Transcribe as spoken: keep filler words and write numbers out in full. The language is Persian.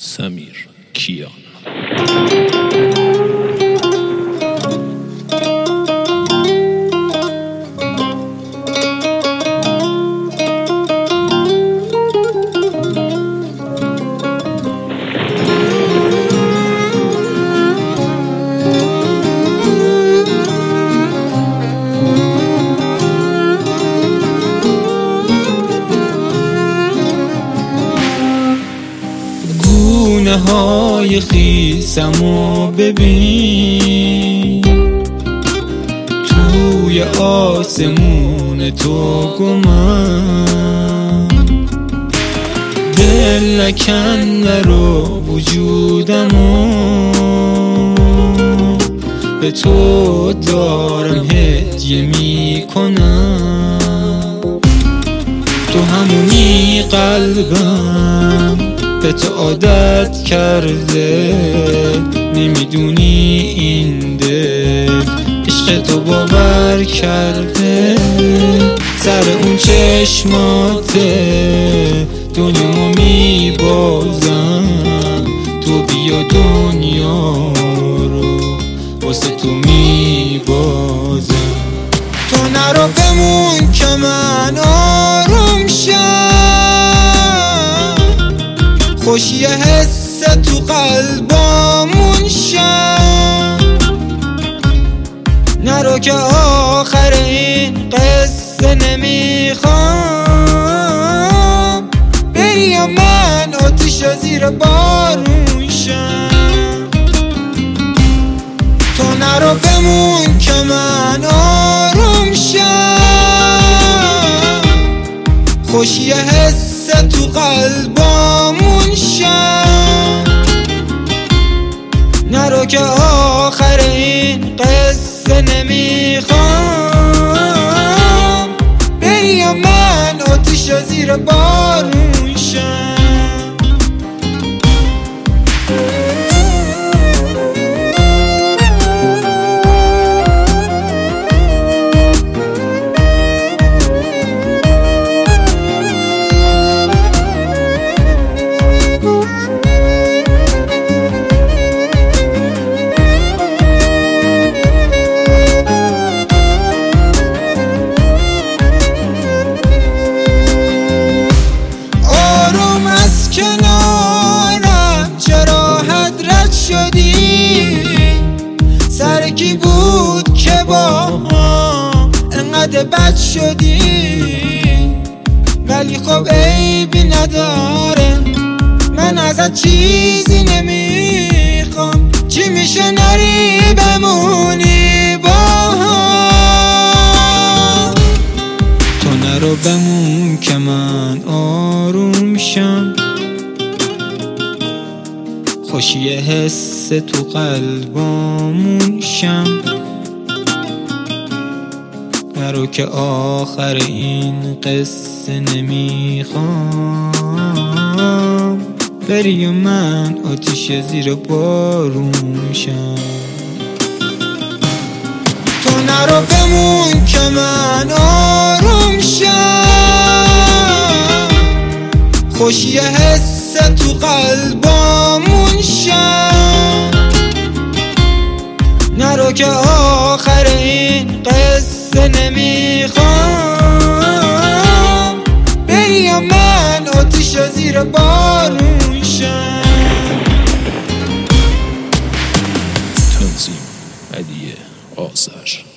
سمیر کیان. گونه های خیسمو ببین، توی آسمون تو گمم، دل نکن رو وجودمو به تو دارم هدیه میکنم. تو همونی قلبم به تو عادت کرده، نمیدونی این دل عشق تو باور کرده. سر اون چشماته دنیا میبازم، تو بیا دنیا رو واسه تو میبازم. تو نرو بمون که من آروم شم، خوشی حس تو قلبامون شم. نرو که آخر این قصه نمیخوام، بری یا من آتیش زیر بارون شم. تو نرو بمون که من آروم شم، خوشی حس تو قلبامون شم. نرو که آخر این قصه نمیخوام، بری یا من آتیش زیر بارون شم. کنارم چرا حضرت شدی؟ سر کی بود که با هم انقدر بد شدی؟ ولی خب عیبی نداره، من ازت چیزی نمیخوام. چی میشه نری بمونی با هم؟ تو نرو بمون که من آروم شم، خوشی حس تو قلبامون شم. نرو که آخر این قصه نمیخوام، بری و من آتیش زیر بارون شم. تو نرو بمون که من آروم شم، خوشی حس تو قلبامون شم. نرو که آخر این قصه نمیخوام، بری یا من آتیش زیر بارون شم. تنظیم علی آذر.